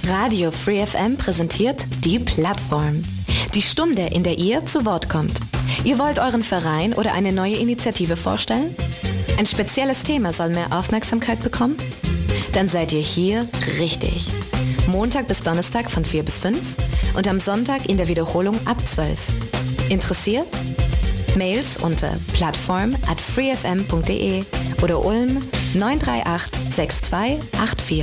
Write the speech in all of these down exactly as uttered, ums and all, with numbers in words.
Radio Free F M präsentiert die Plattform. Die Stunde, in der ihr zu Wort kommt. Ihr wollt euren Verein oder eine neue Initiative vorstellen? Ein spezielles Thema soll mehr Aufmerksamkeit bekommen? Dann seid ihr hier richtig. Montag bis Donnerstag von vier bis fünf und am Sonntag in der Wiederholung ab zwölf. Interessiert? Mails unter plattform at freefm punkt de oder Ulm neun drei acht sechs zwei acht vier.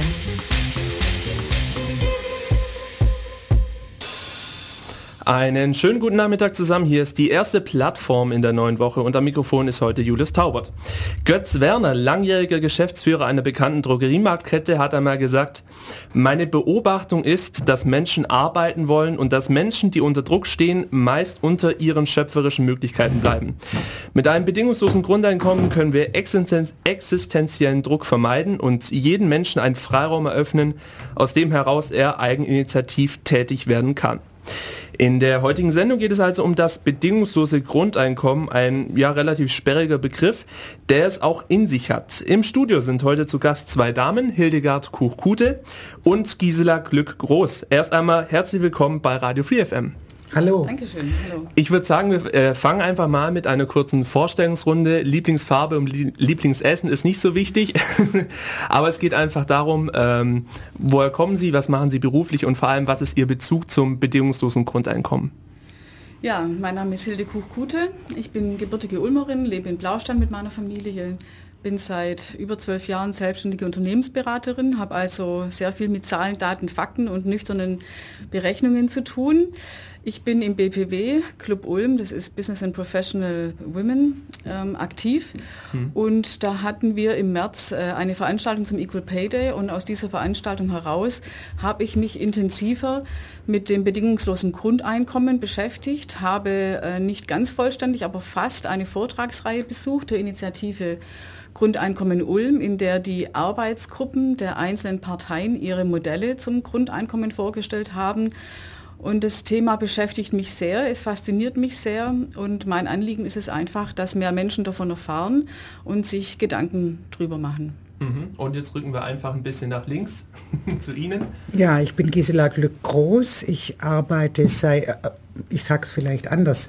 Einen schönen guten Nachmittag zusammen. Hier ist die erste Plattform in der neuen Woche und am Mikrofon ist heute Julius Taubert. Götz Werner, langjähriger Geschäftsführer einer bekannten Drogeriemarktkette, hat einmal gesagt: Meine Beobachtung ist, dass Menschen arbeiten wollen und dass Menschen, die unter Druck stehen, meist unter ihren schöpferischen Möglichkeiten bleiben. Mit einem bedingungslosen Grundeinkommen können wir existen- existenziellen Druck vermeiden und jeden Menschen einen Freiraum eröffnen, aus dem heraus er eigeninitiativ tätig werden kann. In der heutigen Sendung geht es also um das bedingungslose Grundeinkommen, ein ja relativ sperriger Begriff, der es auch in sich hat. Im Studio sind heute zu Gast zwei Damen, Hildegard Kuch-Kute und Gisela Glück-Groß. Erst einmal herzlich willkommen bei Radio Free F M. Hallo. Dankeschön. Hallo. Ich würde sagen, wir äh, fangen einfach mal mit einer kurzen Vorstellungsrunde. Lieblingsfarbe und Lie- Lieblingsessen ist nicht so wichtig, aber es geht einfach darum, ähm, woher kommen Sie, was machen Sie beruflich und vor allem, was ist Ihr Bezug zum bedingungslosen Grundeinkommen? Ja, mein Name ist Hilde Kuch-Kute. Ich bin gebürtige Ulmerin, lebe in Blaustein mit meiner Familie. Bin seit über zwölf Jahren selbstständige Unternehmensberaterin, habe also sehr viel mit Zahlen, Daten, Fakten und nüchternen Berechnungen zu tun. Ich bin im B P W, Club Ulm, das ist Business and Professional Women, ähm, aktiv. Mhm. Und da hatten wir im März äh, eine Veranstaltung zum Equal Pay Day und aus dieser Veranstaltung heraus habe ich mich intensiver mit dem bedingungslosen Grundeinkommen beschäftigt, habe äh, nicht ganz vollständig, aber fast eine Vortragsreihe besucht der Initiative Grundeinkommen Ulm, in der die Arbeitsgruppen der einzelnen Parteien ihre Modelle zum Grundeinkommen vorgestellt haben. Und das Thema beschäftigt mich sehr, es fasziniert mich sehr und mein Anliegen ist es einfach, dass mehr Menschen davon erfahren und sich Gedanken drüber machen. Und jetzt rücken wir einfach ein bisschen nach links zu Ihnen. Ja, ich bin Gisela Glück-Groß. Ich arbeite seit, ich sag's vielleicht anders,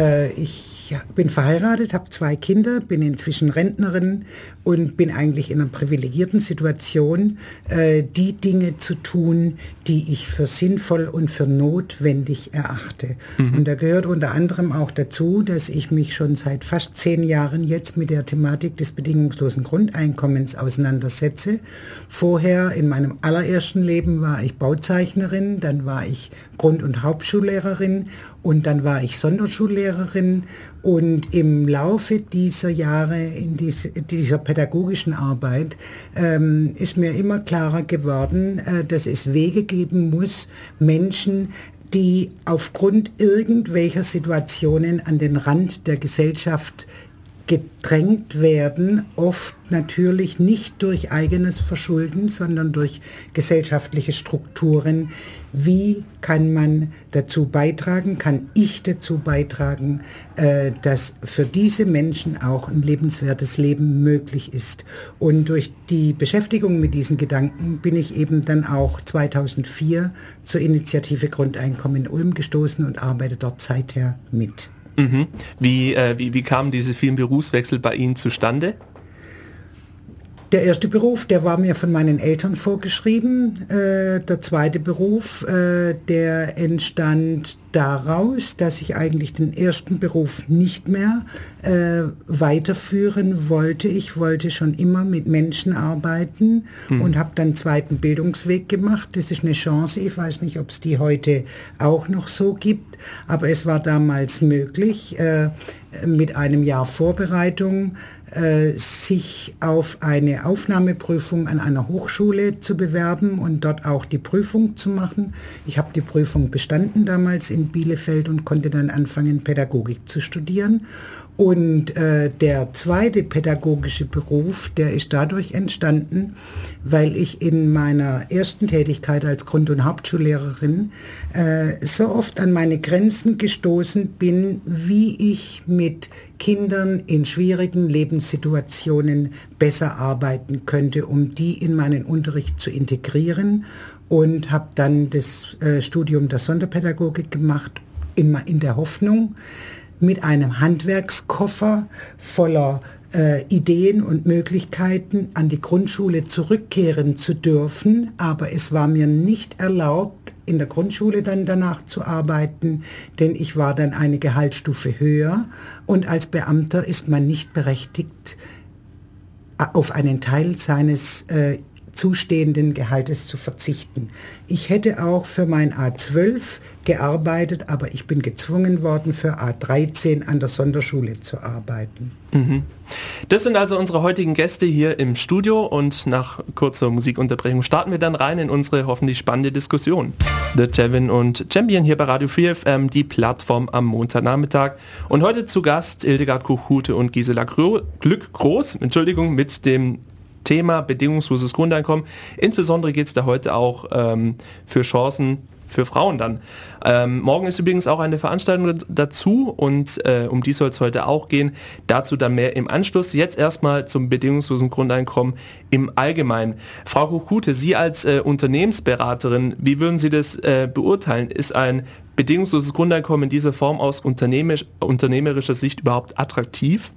ich bin verheiratet, habe zwei Kinder, bin inzwischen Rentnerin und bin eigentlich in einer privilegierten Situation, die Dinge zu tun, die ich für sinnvoll und für notwendig erachte. Mhm. Und da gehört unter anderem auch dazu, dass ich mich schon seit fast zehn Jahren jetzt mit der Thematik des bedingungslosen Grundeinkommens auseinandersetze. Vorher, in meinem allerersten Leben, war ich Bauzeichnerin, dann war ich Grund- und Hauptschullehrerin und dann war ich Sonderschullehrerin. Und im Laufe dieser Jahre, in diese, dieser pädagogischen Arbeit, ähm, ist mir immer klarer geworden, äh, dass es Wege geben muss, Menschen, die aufgrund irgendwelcher Situationen an den Rand der Gesellschaft gedrängt werden, oft natürlich nicht durch eigenes Verschulden, sondern durch gesellschaftliche Strukturen. Wie kann man dazu beitragen, kann ich dazu beitragen, äh, dass für diese Menschen auch ein lebenswertes Leben möglich ist? Und durch die Beschäftigung mit diesen Gedanken bin ich eben dann auch zweitausendvier zur Initiative Grundeinkommen in Ulm gestoßen und arbeite dort seither mit. Mhm. Wie, äh, wie, wie kamen diese vielen Berufswechsel bei Ihnen zustande? Der erste Beruf, der war mir von meinen Eltern vorgeschrieben. Äh, der zweite Beruf, äh, der entstand daraus, dass ich eigentlich den ersten Beruf nicht mehr äh, weiterführen wollte. Ich wollte schon immer mit Menschen arbeiten mhm. und habe dann einen zweiten Bildungsweg gemacht. Das ist eine Chance. Ich weiß nicht, ob es die heute auch noch so gibt, aber es war damals möglich, äh, mit einem Jahr Vorbereitung äh, sich auf eine Aufnahmeprüfung an einer Hochschule zu bewerben und dort auch die Prüfung zu machen. Ich habe die Prüfung bestanden damals in Bielefeld und konnte dann anfangen, Pädagogik zu studieren. Und äh, der zweite pädagogische Beruf, der ist dadurch entstanden, weil ich in meiner ersten Tätigkeit als Grund- und Hauptschullehrerin äh, so oft an meine Grenzen gestoßen bin, wie ich mit Kindern in schwierigen Lebenssituationen besser arbeiten könnte, um die in meinen Unterricht zu integrieren, und habe dann das äh, Studium der Sonderpädagogik gemacht, in, in der Hoffnung, mit einem Handwerkskoffer voller äh, Ideen und Möglichkeiten an die Grundschule zurückkehren zu dürfen. Aber es war mir nicht erlaubt, in der Grundschule dann danach zu arbeiten, denn ich war dann eine Gehaltsstufe höher, und als Beamter ist man nicht berechtigt, auf einen Teil seines äh, zustehenden Gehaltes zu verzichten. Ich hätte auch für mein A zwölf gearbeitet, aber ich bin gezwungen worden, für A dreizehn an der Sonderschule zu arbeiten. Mhm. Das sind also unsere heutigen Gäste hier im Studio, und nach kurzer Musikunterbrechung starten wir dann rein in unsere hoffentlich spannende Diskussion. The Cevin und Champion hier bei Radio vier F M, die Plattform am Montagnachmittag. Und heute zu Gast Hildegard Kuch-Hute und Gisela Glück-Groß, Entschuldigung, mit dem Thema bedingungsloses Grundeinkommen. Insbesondere geht es da heute auch ähm, für Chancen für Frauen dann. Ähm, morgen ist übrigens auch eine Veranstaltung dazu, und äh, um die soll es heute auch gehen. Dazu dann mehr im Anschluss. Jetzt erstmal zum bedingungslosen Grundeinkommen im Allgemeinen. Frau Kuch-Hute, Sie als äh, Unternehmensberaterin, wie würden Sie das äh, beurteilen? Ist ein bedingungsloses Grundeinkommen in dieser Form aus unternehmerisch, unternehmerischer Sicht überhaupt attraktiv?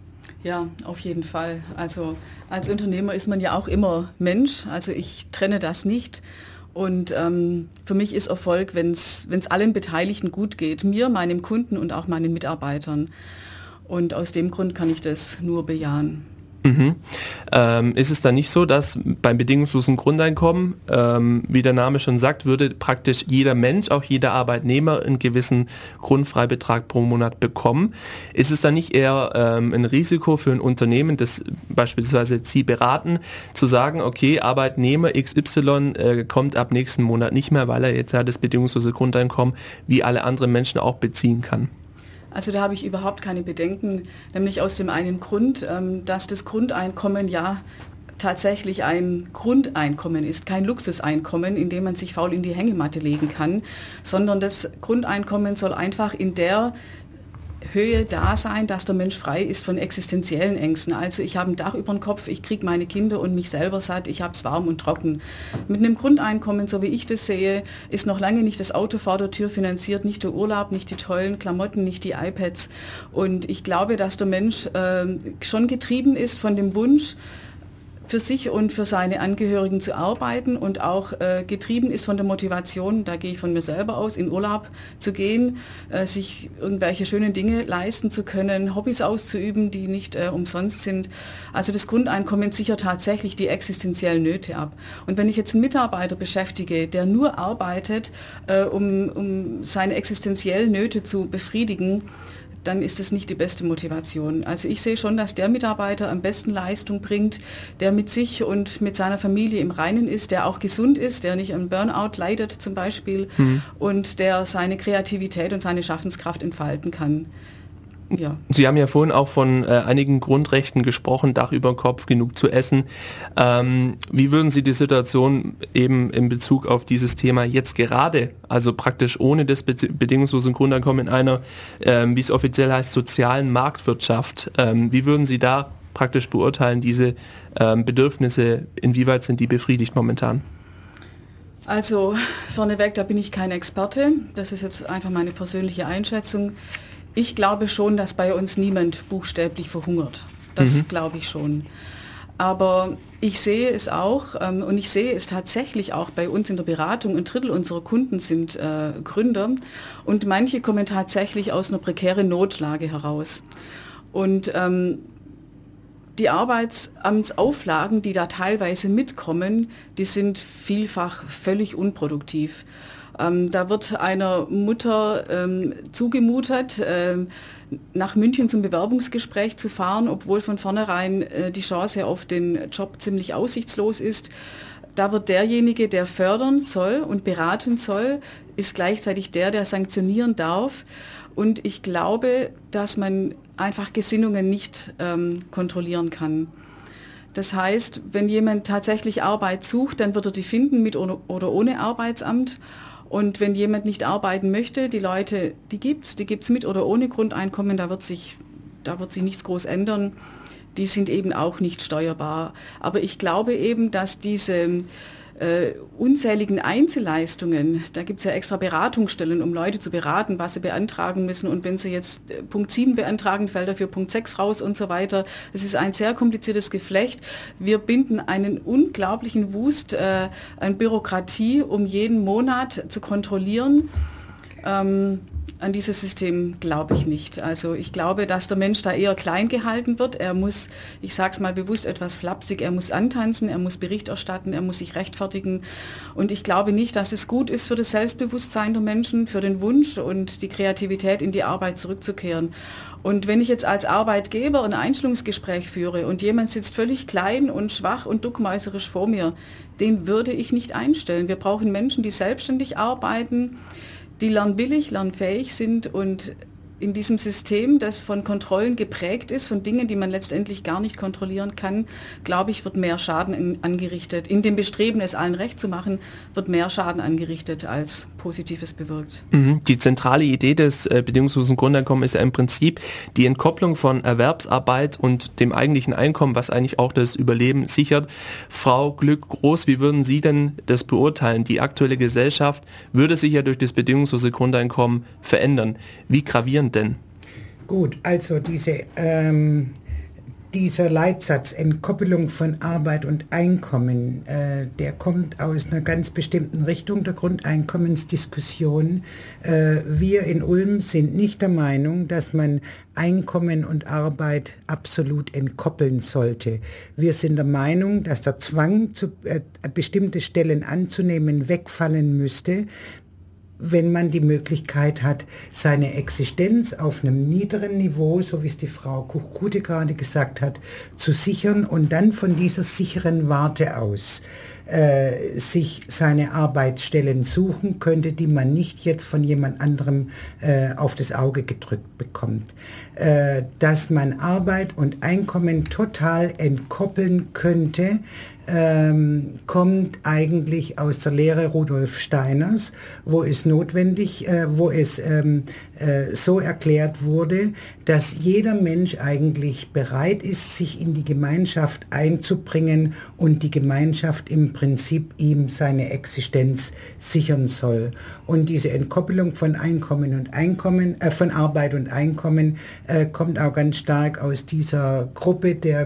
Ja, auf jeden Fall. Also als Unternehmer ist man ja auch immer Mensch. Also ich trenne das nicht. Und ähm, für mich ist Erfolg, wenn es allen Beteiligten gut geht. Mir, meinem Kunden und auch meinen Mitarbeitern. Und aus dem Grund kann ich das nur bejahen. Mhm. Ähm, ist es dann nicht so, dass beim bedingungslosen Grundeinkommen, ähm, wie der Name schon sagt, würde praktisch jeder Mensch, auch jeder Arbeitnehmer, einen gewissen Grundfreibetrag pro Monat bekommen? Ist es dann nicht eher ähm, ein Risiko für ein Unternehmen, das beispielsweise Sie beraten, zu sagen, okay, Arbeitnehmer X Y äh, kommt ab nächsten Monat nicht mehr, weil er jetzt ja das bedingungslose Grundeinkommen wie alle anderen Menschen auch beziehen kann? Also da habe ich überhaupt keine Bedenken, nämlich aus dem einen Grund, dass das Grundeinkommen ja tatsächlich ein Grundeinkommen ist, kein Luxuseinkommen, in dem man sich faul in die Hängematte legen kann, sondern das Grundeinkommen soll einfach in der Höhe da sein, dass der Mensch frei ist von existenziellen Ängsten. Also ich habe ein Dach über dem Kopf, ich kriege meine Kinder und mich selber satt, ich habe es warm und trocken. Mit einem Grundeinkommen, so wie ich das sehe, ist noch lange nicht das Auto vor der Tür finanziert, nicht der Urlaub, nicht die tollen Klamotten, nicht die iPads. Und ich glaube, dass der Mensch äh, schon getrieben ist von dem Wunsch, für sich und für seine Angehörigen zu arbeiten, und auch äh, getrieben ist von der Motivation, da gehe ich von mir selber aus, in Urlaub zu gehen, äh, sich irgendwelche schönen Dinge leisten zu können, Hobbys auszuüben, die nicht äh, umsonst sind. Also das Grundeinkommen sichert tatsächlich die existenziellen Nöte ab. Und wenn ich jetzt einen Mitarbeiter beschäftige, der nur arbeitet, äh, um, um seine existenziellen Nöte zu befriedigen, dann ist es nicht die beste Motivation. Also ich sehe schon, dass der Mitarbeiter am besten Leistung bringt, der mit sich und mit seiner Familie im Reinen ist, der auch gesund ist, der nicht am Burnout leidet zum Beispiel, mhm. und der seine Kreativität und seine Schaffenskraft entfalten kann. Ja. Sie haben ja vorhin auch von äh, einigen Grundrechten gesprochen, Dach über dem Kopf, genug zu essen. Ähm, wie würden Sie die Situation eben in Bezug auf dieses Thema jetzt gerade, also praktisch ohne das be- bedingungslose Grundeinkommen in einer, ähm, wie es offiziell heißt, sozialen Marktwirtschaft, ähm, wie würden Sie da praktisch beurteilen, diese ähm, Bedürfnisse, inwieweit sind die befriedigt momentan? Also vorneweg, da bin ich kein Experte, das ist jetzt einfach meine persönliche Einschätzung. Ich glaube schon, dass bei uns niemand buchstäblich verhungert. Das mhm. glaube ich schon. Aber ich sehe es auch, ähm, und ich sehe es tatsächlich auch bei uns in der Beratung, ein Drittel unserer Kunden sind äh, Gründer, und manche kommen tatsächlich aus einer prekären Notlage heraus. Und ähm, die Arbeitsamtsauflagen, die da teilweise mitkommen, die sind vielfach völlig unproduktiv. Ähm, da wird einer Mutter ähm, zugemutet, ähm, nach München zum Bewerbungsgespräch zu fahren, obwohl von vornherein äh, die Chance auf den Job ziemlich aussichtslos ist. da wird derjenige, der fördern soll und beraten soll, ist gleichzeitig der, der sanktionieren darf. Und ich glaube, dass man einfach Gesinnungen nicht ähm, kontrollieren kann. Das heißt, wenn jemand tatsächlich Arbeit sucht, dann wird er die finden mit oder ohne Arbeitsamt. Und wenn jemand nicht arbeiten möchte, die Leute, die gibt's, die gibt's mit oder ohne Grundeinkommen, da wird sich, da wird sich nichts groß ändern. Die sind eben auch nicht steuerbar. Aber ich glaube eben, dass diese äh, unzähligen Einzelleistungen, da gibt es ja extra Beratungsstellen, um Leute zu beraten, was sie beantragen müssen. Und wenn sie jetzt äh, Punkt sieben beantragen, fällt dafür Punkt sechs raus und so weiter. Es ist ein sehr kompliziertes Geflecht. Wir binden einen unglaublichen Wust äh, an Bürokratie, um jeden Monat zu kontrollieren. Ähm, An dieses System glaube ich nicht. Also ich glaube, dass der Mensch da eher klein gehalten wird. Er muss, ich sage es mal bewusst etwas flapsig, er muss antanzen, er muss Bericht erstatten, er muss sich rechtfertigen. Und ich glaube nicht, dass es gut ist für das Selbstbewusstsein der Menschen, für den Wunsch und die Kreativität in die Arbeit zurückzukehren. Und wenn ich jetzt als Arbeitgeber ein Einstellungsgespräch führe und jemand sitzt völlig klein und schwach und duckmäuserisch vor mir, den würde ich nicht einstellen. Wir brauchen Menschen, die selbstständig arbeiten, die lernwillig, lernfähig sind und in diesem System, das von Kontrollen geprägt ist, von Dingen, die man letztendlich gar nicht kontrollieren kann, glaube ich, wird mehr Schaden in, angerichtet. In dem Bestreben, es allen recht zu machen, wird mehr Schaden angerichtet, als Positives bewirkt. Die zentrale Idee des äh, bedingungslosen Grundeinkommens ist ja im Prinzip die Entkopplung von Erwerbsarbeit und dem eigentlichen Einkommen, was eigentlich auch das Überleben sichert. Frau Glück-Groß, wie würden Sie denn das beurteilen? Die aktuelle Gesellschaft würde sich ja durch das bedingungslose Grundeinkommen verändern. Wie gravierend denn? Gut, also diese, ähm, dieser Leitsatz Entkoppelung von Arbeit und Einkommen, äh, der kommt aus einer ganz bestimmten Richtung der Grundeinkommensdiskussion. Äh, wir in Ulm sind nicht der Meinung, dass man Einkommen und Arbeit absolut entkoppeln sollte. Wir sind der Meinung, dass der Zwang, zu, äh, bestimmte Stellen anzunehmen, wegfallen müsste, wenn man die Möglichkeit hat, seine Existenz auf einem niederen Niveau, so wie es die Frau Kuch-Kute gerade gesagt hat, zu sichern und dann von dieser sicheren Warte aus äh, sich seine Arbeitsstellen suchen könnte, die man nicht jetzt von jemand anderem äh, auf das Auge gedrückt bekommt. Äh, dass man Arbeit und Einkommen total entkoppeln könnte, Ähm, kommt eigentlich aus der Lehre Rudolf Steiners, wo es notwendig, äh, wo es ähm, äh, so erklärt wurde, dass jeder Mensch eigentlich bereit ist, sich in die Gemeinschaft einzubringen und die Gemeinschaft im Prinzip ihm seine Existenz sichern soll. Und diese Entkoppelung von Einkommen und Einkommen, äh, von Arbeit und Einkommen äh, kommt auch ganz stark aus dieser Gruppe der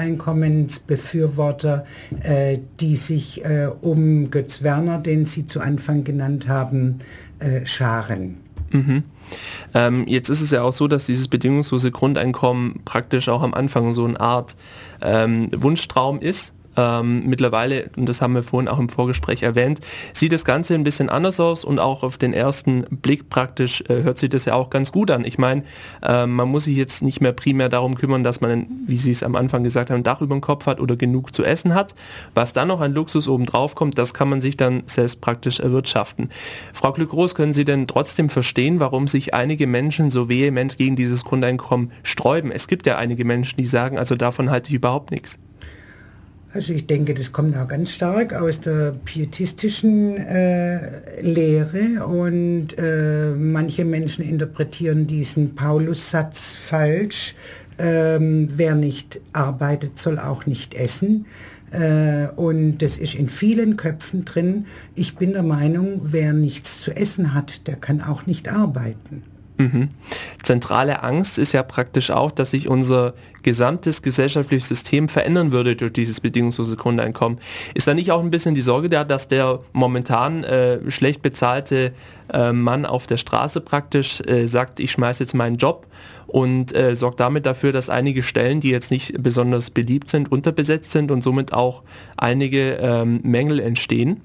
Grundeinkommensbefürworter, die sich äh, um Götz Werner, den Sie zu Anfang genannt haben, äh, scharen. Mhm. Ähm, jetzt ist es ja auch so, dass dieses bedingungslose Grundeinkommen praktisch auch am Anfang so eine Art ähm, Wunschtraum ist. Ähm, mittlerweile, und das haben wir vorhin auch im Vorgespräch erwähnt, sieht das Ganze ein bisschen anders aus und auch auf den ersten Blick praktisch äh, hört sich das ja auch ganz gut an. Ich meine, äh, man muss sich jetzt nicht mehr primär darum kümmern, dass man, wie Sie es am Anfang gesagt haben, ein Dach über dem Kopf hat oder genug zu essen hat. Was dann noch an Luxus obendrauf kommt, das kann man sich dann selbst praktisch erwirtschaften. Frau Glück-Groß, können Sie denn trotzdem verstehen, warum sich einige Menschen so vehement gegen dieses Grundeinkommen sträuben? Es gibt ja einige Menschen, die sagen, also davon halte ich überhaupt nichts. Also ich denke, das kommt auch ganz stark aus der pietistischen äh, Lehre und äh, manche Menschen interpretieren diesen Paulus-Satz falsch. Ähm, wer nicht arbeitet, soll auch nicht essen. Äh, und das ist in vielen Köpfen drin. Ich bin der Meinung, wer nichts zu essen hat, der kann auch nicht arbeiten. Mhm. Zentrale Angst ist ja praktisch auch, dass sich unser gesamtes gesellschaftliches System verändern würde durch dieses bedingungslose Grundeinkommen. Ist da nicht auch ein bisschen die Sorge da, dass der momentan äh, schlecht bezahlte äh, Mann auf der Straße praktisch äh, sagt, ich schmeiße jetzt meinen Job und äh, sorgt damit dafür, dass einige Stellen, die jetzt nicht besonders beliebt sind, unterbesetzt sind und somit auch einige ähm, Mängel entstehen?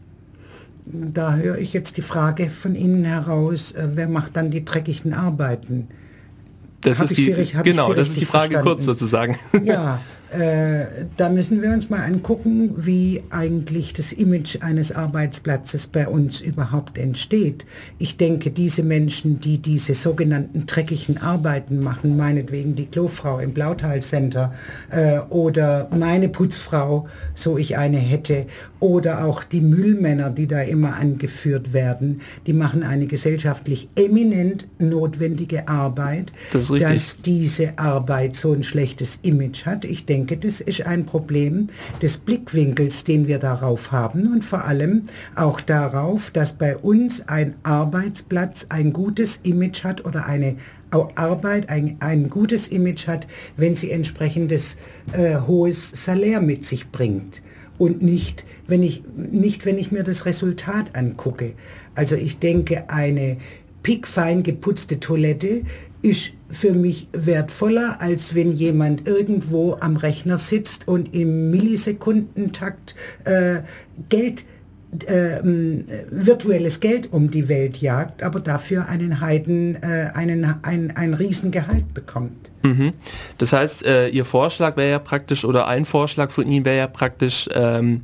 Da höre ich jetzt die Frage von Ihnen heraus, äh, wer macht dann die dreckigen Arbeiten? Das ist die, Sie, genau, das ist die Frage verstanden? kurz sozusagen. Ja, Äh, da müssen wir uns mal angucken, wie eigentlich das Image eines Arbeitsplatzes bei uns überhaupt entsteht. Ich denke, diese Menschen, die diese sogenannten dreckigen Arbeiten machen, meinetwegen die Klofrau im Blautal Center äh, oder meine Putzfrau, so ich eine hätte, oder auch die Müllmänner, die da immer angeführt werden, die machen eine gesellschaftlich eminent notwendige Arbeit, das ist richtig. Dass diese Arbeit so ein schlechtes Image hat. Ich denke, das ist ein Problem des Blickwinkels, den wir darauf haben und vor allem auch darauf, dass bei uns ein Arbeitsplatz ein gutes Image hat oder eine Arbeit ein, ein gutes Image hat, wenn sie entsprechendes äh, hohes Salär mit sich bringt. Und nicht wenn, ich, nicht, wenn ich mir das Resultat angucke. Also ich denke, eine pickfein geputzte Toilette ist für mich wertvoller, als wenn jemand irgendwo am Rechner sitzt und im Millisekundentakt äh, Geld, äh, virtuelles Geld um die Welt jagt, aber dafür einen Heiden, äh, einen, ein, ein Riesengehalt bekommt. Mhm. Das heißt, äh, Ihr Vorschlag wäre ja praktisch, oder ein Vorschlag von Ihnen wäre ja praktisch, ähm,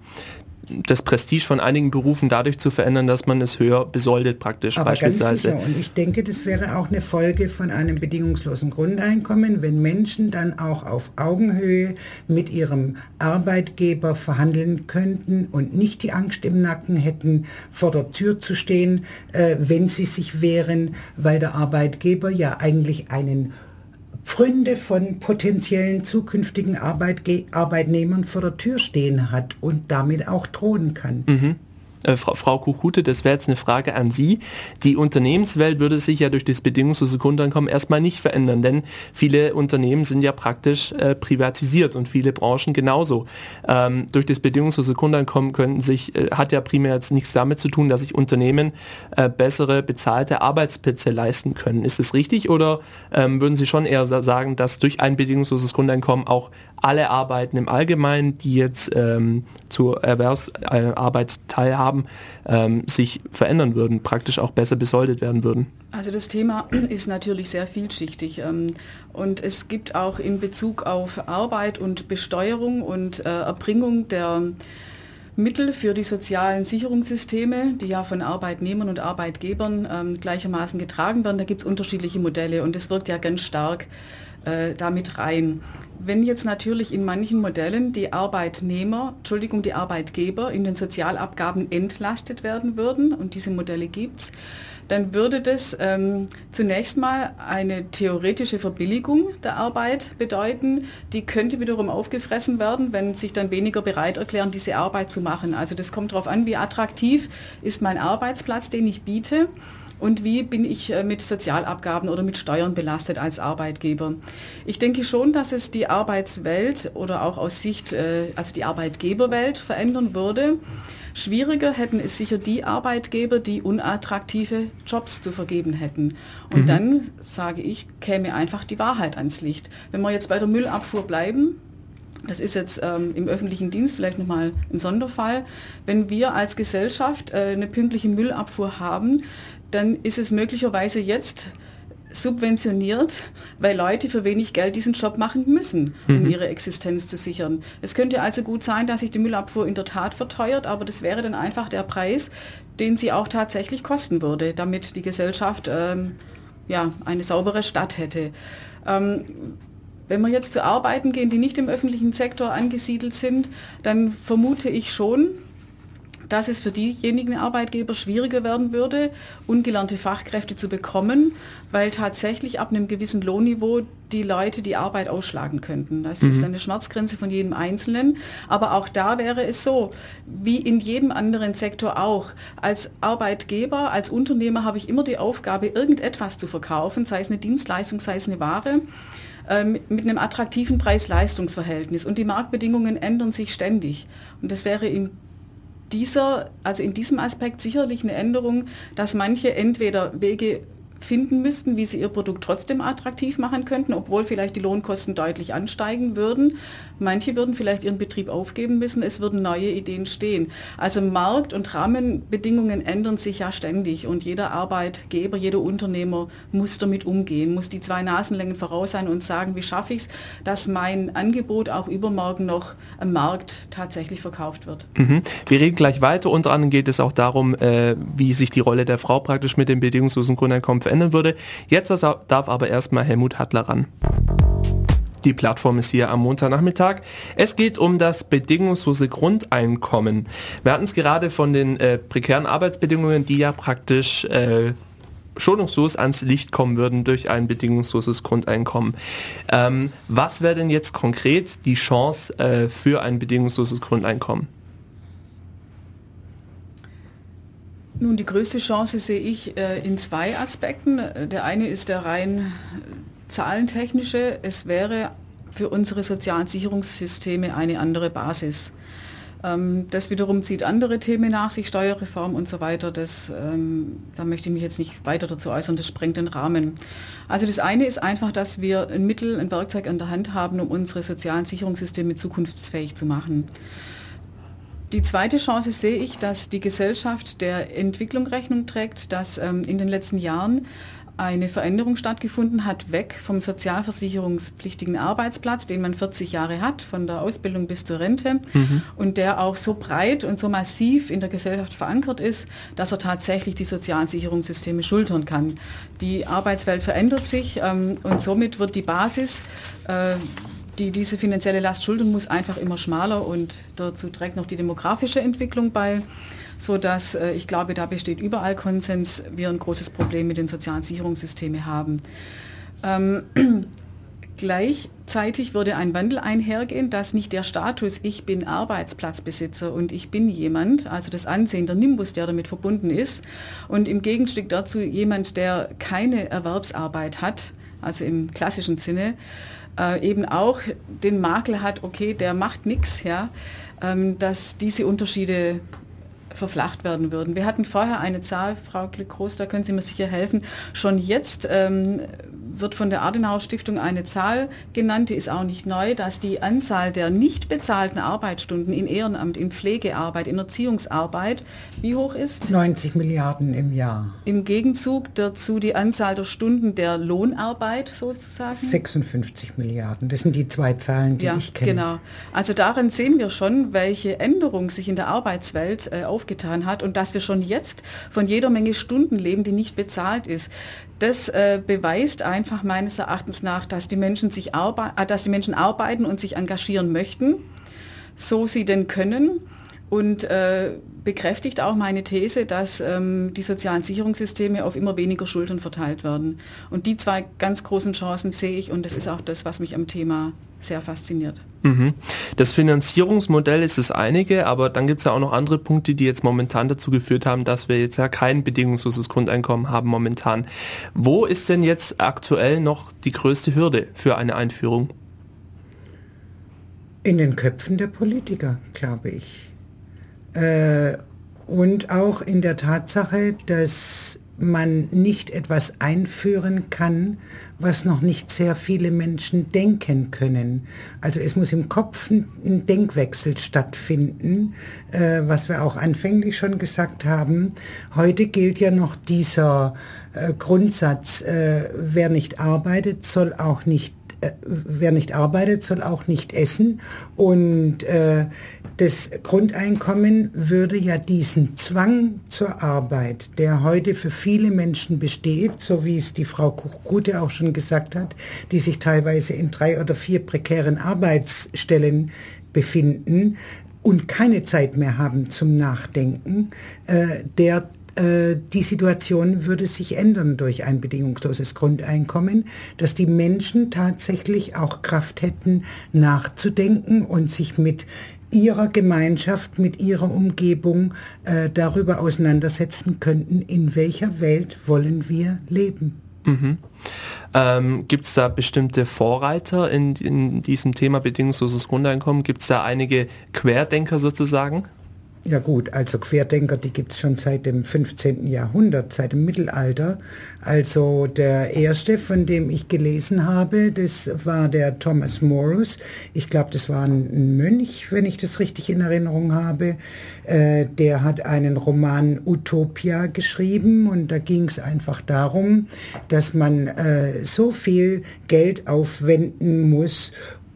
das Prestige von einigen Berufen dadurch zu verändern, dass man es höher besoldet praktisch, aber beispielsweise. Ganz sicher. Und ich denke, das wäre auch eine Folge von einem bedingungslosen Grundeinkommen, wenn Menschen dann auch auf Augenhöhe mit ihrem Arbeitgeber verhandeln könnten und nicht die Angst im Nacken hätten, vor der Tür zu stehen, äh, wenn sie sich wehren, weil der Arbeitgeber ja eigentlich einen Pfründe von potenziellen zukünftigen Arbeitge- Arbeitnehmern vor der Tür stehen hat und damit auch drohen kann. Mhm. Äh, Frau, Frau Kuchute, das wäre jetzt eine Frage an Sie. Die Unternehmenswelt würde sich ja durch das bedingungslose Grundeinkommen erstmal nicht verändern, denn viele Unternehmen sind ja praktisch äh, privatisiert und viele Branchen genauso. Ähm, durch das bedingungslose Grundeinkommen könnten sich, äh, hat ja primär jetzt nichts damit zu tun, dass sich Unternehmen äh, bessere bezahlte Arbeitsplätze leisten können. Ist das richtig oder ähm, würden Sie schon eher sagen, dass durch ein bedingungsloses Grundeinkommen auch alle Arbeiten im Allgemeinen, die jetzt ähm, zur Erwerbsarbeit teilhaben, ähm, sich verändern würden, praktisch auch besser besoldet werden würden? Also das Thema ist natürlich sehr vielschichtig ähm, und es gibt auch in Bezug auf Arbeit und Besteuerung und äh, Erbringung der Mittel für die sozialen Sicherungssysteme, die ja von Arbeitnehmern und Arbeitgebern ähm, gleichermaßen getragen werden, da gibt es unterschiedliche Modelle und das wirkt ja ganz stark äh, damit rein. Wenn jetzt natürlich in manchen Modellen die Arbeitnehmer, Entschuldigung, die Arbeitgeber in den Sozialabgaben entlastet werden würden, und diese Modelle gibt es, dann würde das ähm, zunächst mal eine theoretische Verbilligung der Arbeit bedeuten. Die könnte wiederum aufgefressen werden, wenn sich dann weniger bereit erklären, diese Arbeit zu machen. Also das kommt darauf an, wie attraktiv ist mein Arbeitsplatz, den ich biete. Und wie bin ich mit Sozialabgaben oder mit Steuern belastet als Arbeitgeber? Ich denke schon, dass es die Arbeitswelt oder auch aus Sicht, also die Arbeitgeberwelt verändern würde. Schwieriger hätten es sicher die Arbeitgeber, die unattraktive Jobs zu vergeben hätten. Und mhm. dann, sage ich, käme einfach die Wahrheit ans Licht. Wenn wir jetzt bei der Müllabfuhr bleiben, das ist jetzt ähm, im öffentlichen Dienst vielleicht nochmal ein Sonderfall, wenn wir als Gesellschaft äh, eine pünktliche Müllabfuhr haben, dann ist es möglicherweise jetzt subventioniert, weil Leute für wenig Geld diesen Job machen müssen, um mhm. ihre Existenz zu sichern. Es könnte also gut sein, dass sich die Müllabfuhr in der Tat verteuert, aber das wäre dann einfach der Preis, den sie auch tatsächlich kosten würde, damit die Gesellschaft ähm, ja, eine saubere Stadt hätte. Ähm, Wenn wir jetzt zu Arbeiten gehen, die nicht im öffentlichen Sektor angesiedelt sind, dann vermute ich schon, dass es für diejenigen Arbeitgeber schwieriger werden würde, ungelernte Fachkräfte zu bekommen, weil tatsächlich ab einem gewissen Lohnniveau die Leute die Arbeit ausschlagen könnten. Das mhm. ist eine Schmerzgrenze von jedem Einzelnen. Aber auch da wäre es so, wie in jedem anderen Sektor auch. Als Arbeitgeber, als Unternehmer habe ich immer die Aufgabe, irgendetwas zu verkaufen, sei es eine Dienstleistung, sei es eine Ware, mit einem attraktiven Preis-Leistungs-Verhältnis. Und die Marktbedingungen ändern sich ständig. Und das wäre in dieser, also in diesem Aspekt sicherlich eine Änderung, dass manche entweder Wege finden müssten, wie sie ihr Produkt trotzdem attraktiv machen könnten, obwohl vielleicht die Lohnkosten deutlich ansteigen würden. Manche würden vielleicht ihren Betrieb aufgeben müssen, es würden neue Ideen stehen. Also Markt- und Rahmenbedingungen ändern sich ja ständig und jeder Arbeitgeber, jeder Unternehmer muss damit umgehen, muss die zwei Nasenlängen voraus sein und sagen, wie schaffe ich es, dass mein Angebot auch übermorgen noch am Markt tatsächlich verkauft wird. Mhm. Wir reden gleich weiter, unter anderem geht es auch darum, äh, wie sich die Rolle der Frau praktisch mit dem bedingungslosen Grundeinkommen verändern würde. Jetzt darf aber erstmal Helmut Hattler ran. Die Plattform ist hier am Montagnachmittag. Es geht um das bedingungslose Grundeinkommen. Wir hatten es gerade von den äh, prekären Arbeitsbedingungen, die ja praktisch äh, schonungslos ans Licht kommen würden durch ein bedingungsloses Grundeinkommen. Ähm, was wäre denn jetzt konkret die Chance äh, für ein bedingungsloses Grundeinkommen? Nun, die größte Chance sehe ich äh, in zwei Aspekten. Der eine ist der rein zahlentechnische. Es wäre für unsere sozialen Sicherungssysteme eine andere Basis. Ähm, das wiederum zieht andere Themen nach sich, Steuerreform und so weiter. Das, ähm, da möchte ich mich jetzt nicht weiter dazu äußern, das sprengt den Rahmen. Also das eine ist einfach, dass wir ein Mittel, ein Werkzeug an der Hand haben, um unsere sozialen Sicherungssysteme zukunftsfähig zu machen. Die zweite Chance sehe ich, dass die Gesellschaft der Entwicklung Rechnung trägt, dass ähm, in den letzten Jahren eine Veränderung stattgefunden hat, weg vom sozialversicherungspflichtigen Arbeitsplatz, den man vierzig Jahre hat, von der Ausbildung bis zur Rente, mhm. und der auch so breit und so massiv in der Gesellschaft verankert ist, dass er tatsächlich die sozialen Sicherungssysteme schultern kann. Die Arbeitswelt verändert sich ähm, und somit wird die Basis, äh, die diese finanzielle Last schultern muss, einfach immer schmaler und dazu trägt noch die demografische Entwicklung bei, sodass äh, ich glaube, da besteht überall Konsens, wir ein großes Problem mit den sozialen Sicherungssystemen haben. Ähm, gleichzeitig würde ein Wandel einhergehen, dass nicht der Status, ich bin Arbeitsplatzbesitzer und ich bin jemand, also das Ansehen, der Nimbus, der damit verbunden ist, und im Gegenstück dazu jemand, der keine Erwerbsarbeit hat, also im klassischen Sinne, äh, eben auch den Makel hat, okay, der macht nichts, ja, ähm, dass diese Unterschiede verflacht werden würden. Wir hatten vorher eine Zahl, Frau Glück-Groß, da können Sie mir sicher helfen. Schon jetzt ähm, wird von der Adenauer Stiftung eine Zahl genannt, die ist auch nicht neu, dass die Anzahl der nicht bezahlten Arbeitsstunden in Ehrenamt, in Pflegearbeit, in Erziehungsarbeit, wie hoch ist? neunzig Milliarden im Jahr. Im Gegenzug dazu die Anzahl der Stunden der Lohnarbeit sozusagen? sechsundfünfzig Milliarden, das sind die zwei Zahlen, die ja, ich kenne. Genau. Also darin sehen wir schon, welche Änderung sich in der Arbeitswelt äh, aufgetan hat und dass wir schon jetzt von jeder Menge Stunden leben, die nicht bezahlt ist. Das äh, beweist einfach meines Erachtens nach, dass die Menschen sich arbe- äh, dass die Menschen arbeiten und sich engagieren möchten, so sie denn können, und äh, bekräftigt auch meine These, dass ähm, die sozialen Sicherungssysteme auf immer weniger Schultern verteilt werden. Und die zwei ganz großen Chancen sehe ich, und das ist auch das, was mich am Thema sehr fasziniert. Mhm. Das Finanzierungsmodell ist das einige, aber dann gibt es ja auch noch andere Punkte, die jetzt momentan dazu geführt haben, dass wir jetzt ja kein bedingungsloses Grundeinkommen haben momentan. Wo ist denn jetzt aktuell noch die größte Hürde für eine Einführung? In den Köpfen der Politiker, glaube ich. Äh, und auch in der Tatsache, dass man nicht etwas einführen kann, was noch nicht sehr viele Menschen denken können. Also es muss im Kopf ein Denkwechsel stattfinden, äh, was wir auch anfänglich schon gesagt haben. Heute gilt ja noch dieser äh, Grundsatz, äh, wer nicht arbeitet, soll auch nicht äh, wer nicht arbeitet, soll auch nicht essen. Und äh, das Grundeinkommen würde ja diesen Zwang zur Arbeit, der heute für viele Menschen besteht, so wie es die Frau Kuch-Gute auch schon gesagt hat, die sich teilweise in drei oder vier prekären Arbeitsstellen befinden und keine Zeit mehr haben zum Nachdenken, äh, der die Situation würde sich ändern durch ein bedingungsloses Grundeinkommen, dass die Menschen tatsächlich auch Kraft hätten, nachzudenken und sich mit ihrer Gemeinschaft, mit ihrer Umgebung äh, darüber auseinandersetzen könnten, in welcher Welt wollen wir leben. Mhm. Ähm, gibt es da bestimmte Vorreiter in, in diesem Thema bedingungsloses Grundeinkommen? Gibt es da einige Querdenker sozusagen? Ja gut, also Querdenker, die gibt es schon seit dem fünfzehnten Jahrhundert, seit dem Mittelalter. Also der erste, von dem ich gelesen habe, das war der Thomas Morus. Ich glaube, das war ein Mönch, wenn ich das richtig in Erinnerung habe. Äh, der hat einen Roman Utopia geschrieben und da ging es einfach darum, dass man äh, so viel Geld aufwenden muss,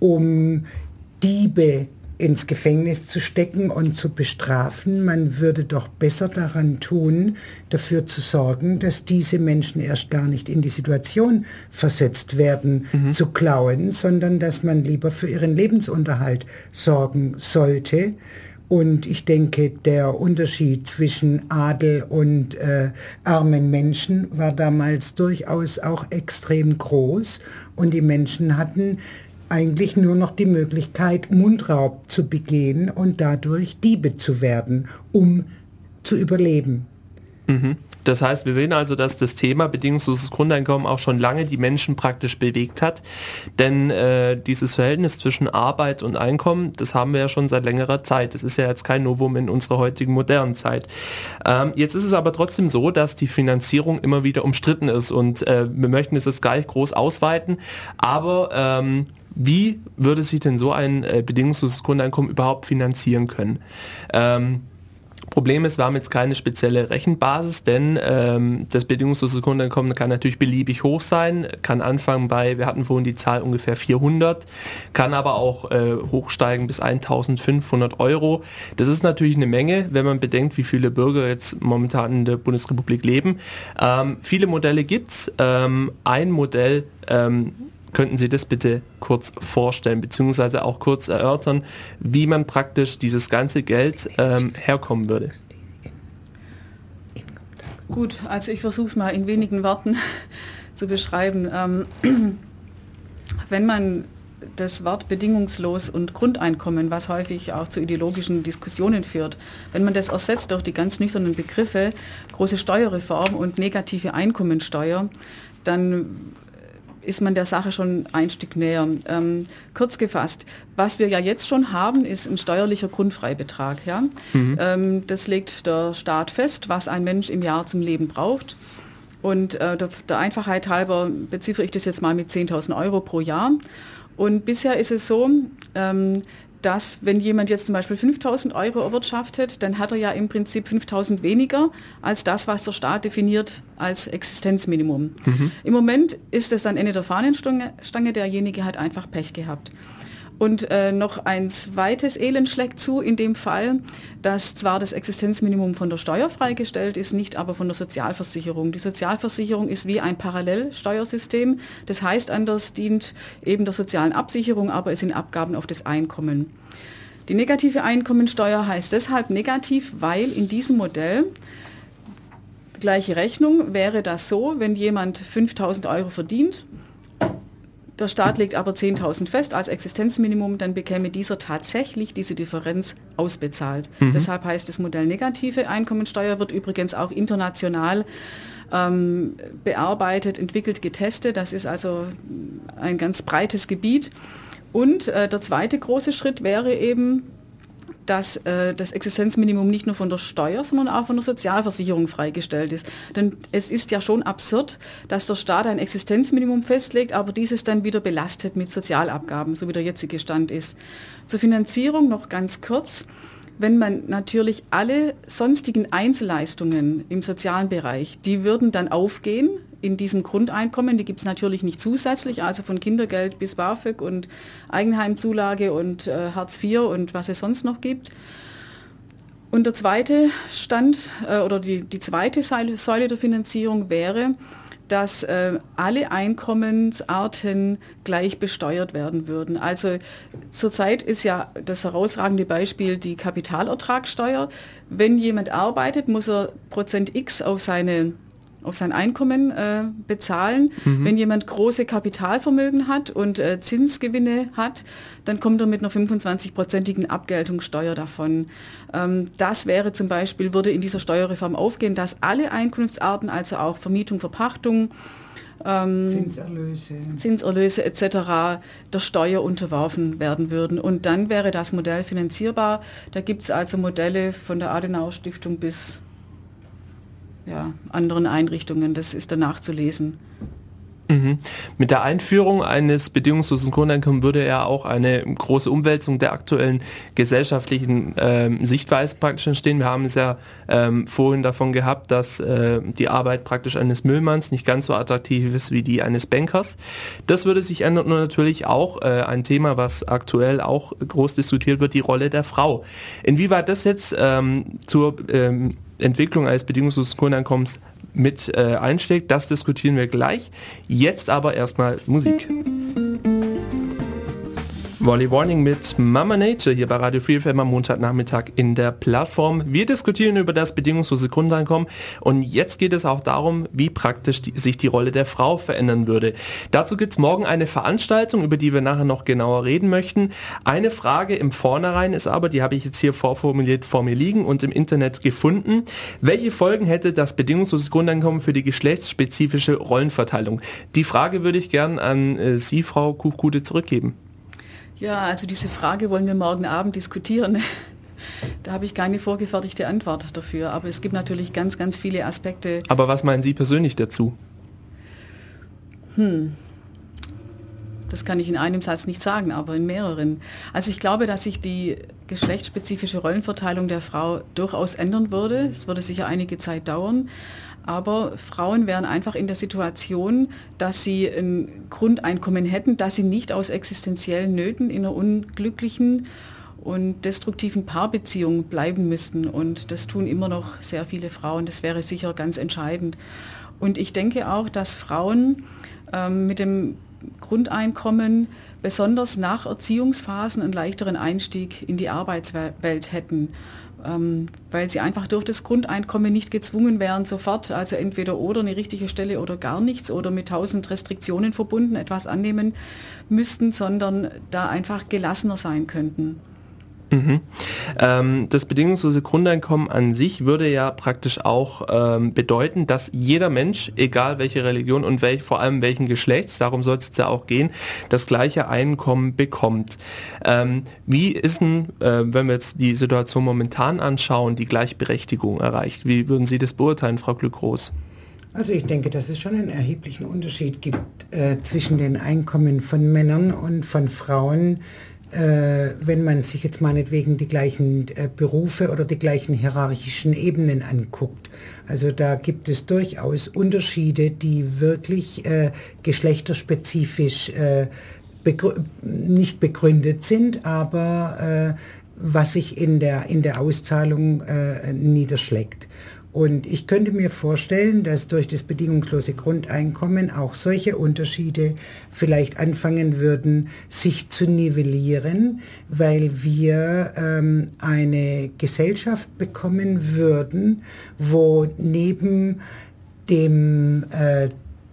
um Diebe ins Gefängnis zu stecken und zu bestrafen. Man würde doch besser daran tun, dafür zu sorgen, dass diese Menschen erst gar nicht in die Situation versetzt werden, mhm. zu klauen, sondern dass man lieber für ihren Lebensunterhalt sorgen sollte. Und ich denke, der Unterschied zwischen Adel und äh, armen Menschen war damals durchaus auch extrem groß. Und die Menschen hatten eigentlich nur noch die Möglichkeit, Mundraub zu begehen und dadurch Diebe zu werden, um zu überleben. Mhm. Das heißt, wir sehen also, dass das Thema bedingungsloses Grundeinkommen auch schon lange die Menschen praktisch bewegt hat. Denn äh, dieses Verhältnis zwischen Arbeit und Einkommen, das haben wir ja schon seit längerer Zeit. Das ist ja jetzt kein Novum in unserer heutigen modernen Zeit. Ähm, jetzt ist es aber trotzdem so, dass die Finanzierung immer wieder umstritten ist. Und äh, wir möchten es jetzt gar nicht groß ausweiten. Aber ähm, wie würde sich denn so ein äh, bedingungsloses Grundeinkommen überhaupt finanzieren können? Ähm, Problem ist, wir haben jetzt keine spezielle Rechenbasis, denn ähm, das bedingungslose Grundeinkommen kann natürlich beliebig hoch sein, kann anfangen bei, wir hatten vorhin die Zahl ungefähr vierhundert, kann aber auch äh, hochsteigen bis eintausendfünfhundert Euro. Das ist natürlich eine Menge, wenn man bedenkt, wie viele Bürger jetzt momentan in der Bundesrepublik leben. Ähm, viele Modelle gibt's. Ähm, ein Modell ähm, Könnten Sie das bitte kurz vorstellen, beziehungsweise auch kurz erörtern, wie man praktisch dieses ganze Geld ähm, herkommen würde? Gut, also ich versuche es mal in wenigen Worten zu beschreiben. Ähm, wenn man das Wort bedingungslos und Grundeinkommen, was häufig auch zu ideologischen Diskussionen führt, wenn man das ersetzt durch die ganz nüchternen Begriffe große Steuerreform und negative Einkommensteuer, dann ist man der Sache schon ein Stück näher. Ähm, kurz gefasst, was wir ja jetzt schon haben, ist ein steuerlicher Grundfreibetrag. Ja? Mhm. Ähm, das legt der Staat fest, was ein Mensch im Jahr zum Leben braucht. Und äh, der, der Einfachheit halber beziffere ich das jetzt mal mit zehntausend Euro pro Jahr. Und bisher ist es so, ähm, dass wenn jemand jetzt zum Beispiel fünftausend Euro erwirtschaftet, dann hat er ja im Prinzip fünftausend weniger als das, was der Staat definiert als Existenzminimum. Mhm. Im Moment ist es dann Ende der Fahnenstange, derjenige hat einfach Pech gehabt. Und äh, noch ein zweites Elend schlägt zu in dem Fall, dass zwar das Existenzminimum von der Steuer freigestellt ist, nicht aber von der Sozialversicherung. Die Sozialversicherung ist wie ein Parallelsteuersystem. Das heißt, anders dient eben der sozialen Absicherung, aber es sind Abgaben auf das Einkommen. Die negative Einkommensteuer heißt deshalb negativ, weil in diesem Modell, gleiche Rechnung, wäre das so, wenn jemand fünftausend Euro verdient, der Staat legt aber zehntausend fest als Existenzminimum, dann bekäme dieser tatsächlich diese Differenz ausbezahlt. Mhm. Deshalb heißt das Modell negative Einkommensteuer, wird übrigens auch international ähm, bearbeitet, entwickelt, getestet. Das ist also ein ganz breites Gebiet. Und äh, der zweite große Schritt wäre eben, dass äh, das Existenzminimum nicht nur von der Steuer, sondern auch von der Sozialversicherung freigestellt ist. Denn es ist ja schon absurd, dass der Staat ein Existenzminimum festlegt, aber dieses dann wieder belastet mit Sozialabgaben, so wie der jetzige Stand ist. Zur Finanzierung noch ganz kurz. Wenn man natürlich alle sonstigen Einzelleistungen im sozialen Bereich, die würden dann aufgehen in diesem Grundeinkommen, die gibt es natürlich nicht zusätzlich, also von Kindergeld bis BAföG und Eigenheimzulage und äh, Hartz vier und was es sonst noch gibt. Und der zweite Stand äh, oder die, die zweite Säule, Säule der Finanzierung wäre, dass äh, alle Einkommensarten gleich besteuert werden würden. Also zurzeit ist ja das herausragende Beispiel die Kapitalertragssteuer. Wenn jemand arbeitet, muss er Prozent X auf seine auf sein Einkommen äh, bezahlen. Mhm. Wenn jemand große Kapitalvermögen hat und äh, Zinsgewinne hat, dann kommt er mit einer fünfundzwanzig-prozentigen Abgeltungssteuer davon. Ähm, das wäre zum Beispiel, würde in dieser Steuerreform aufgehen, dass alle Einkunftsarten, also auch Vermietung, Verpachtung, ähm, Zinserlöse. Zinserlöse et cetera der Steuer unterworfen werden würden. Und dann wäre das Modell finanzierbar. Da gibt es also Modelle von der Adenauer Stiftung bis ja, anderen Einrichtungen. Das ist danach zu lesen. Mhm. Mit der Einführung eines bedingungslosen Grundeinkommens würde er auch eine große Umwälzung der aktuellen gesellschaftlichen ähm, Sichtweisen praktisch entstehen. Wir haben es ja ähm, vorhin davon gehabt, dass äh, die Arbeit praktisch eines Müllmanns nicht ganz so attraktiv ist wie die eines Bankers. Das würde sich ändern und natürlich auch äh, ein Thema, was aktuell auch groß diskutiert wird, die Rolle der Frau. Inwieweit das jetzt ähm, zur ähm, Entwicklung eines bedingungslosen Grundeinkommens mit äh, einschlägt, das diskutieren wir gleich. Jetzt aber erstmal Musik. Wally Warning mit Mama Nature hier bei Radio Free F M am Montagnachmittag in der Plattform. Wir diskutieren über das bedingungslose Grundeinkommen und jetzt geht es auch darum, wie praktisch die, sich die Rolle der Frau verändern würde. Dazu gibt es morgen eine Veranstaltung, über die wir nachher noch genauer reden möchten. Eine Frage im Vornherein ist aber, die habe ich jetzt hier vorformuliert vor mir liegen und im Internet gefunden. Welche Folgen hätte das bedingungslose Grundeinkommen für die geschlechtsspezifische Rollenverteilung? Die Frage würde ich gern an äh, Sie, Frau Kuchkude, zurückgeben. Ja, also diese Frage wollen wir morgen Abend diskutieren. Da habe ich keine vorgefertigte Antwort dafür. Aber es gibt natürlich ganz, ganz viele Aspekte. Aber was meinen Sie persönlich dazu? Hm. Das kann ich in einem Satz nicht sagen, aber in mehreren. Also ich glaube, dass sich die geschlechtsspezifische Rollenverteilung der Frau durchaus ändern würde. Es würde sicher einige Zeit dauern. Aber Frauen wären einfach in der Situation, dass sie ein Grundeinkommen hätten, dass sie nicht aus existenziellen Nöten in einer unglücklichen und destruktiven Paarbeziehung bleiben müssten. Und das tun immer noch sehr viele Frauen. Das wäre sicher ganz entscheidend. Und ich denke auch, dass Frauen ähm, mit dem Grundeinkommen besonders nach Erziehungsphasen einen leichteren Einstieg in die Arbeitswelt hätten. Ähm, weil sie einfach durch das Grundeinkommen nicht gezwungen wären, sofort, also entweder oder eine richtige Stelle oder gar nichts oder mit tausend Restriktionen verbunden etwas annehmen müssten, sondern da einfach gelassener sein könnten. Mhm. Ähm, das bedingungslose Grundeinkommen an sich würde ja praktisch auch ähm, bedeuten, dass jeder Mensch, egal welche Religion und welch, vor allem welchen Geschlechts, darum soll es ja auch gehen, das gleiche Einkommen bekommt. Ähm, wie ist denn, äh, wenn wir jetzt die Situation momentan anschauen, die Gleichberechtigung erreicht? Wie würden Sie das beurteilen, Frau Glückgroß? Also ich denke, dass es schon einen erheblichen Unterschied gibt äh, zwischen den Einkommen von Männern und von Frauen, Äh, wenn man sich jetzt meinetwegen die gleichen äh, Berufe oder die gleichen hierarchischen Ebenen anguckt. Also da gibt es durchaus Unterschiede, die wirklich äh, geschlechterspezifisch äh, begrü- nicht begründet sind, aber äh, was sich in der, in der Auszahlung äh, niederschlägt. Und ich könnte mir vorstellen, dass durch das bedingungslose Grundeinkommen auch solche Unterschiede vielleicht anfangen würden, sich zu nivellieren, weil wir ähm, eine Gesellschaft bekommen würden, wo neben dem äh,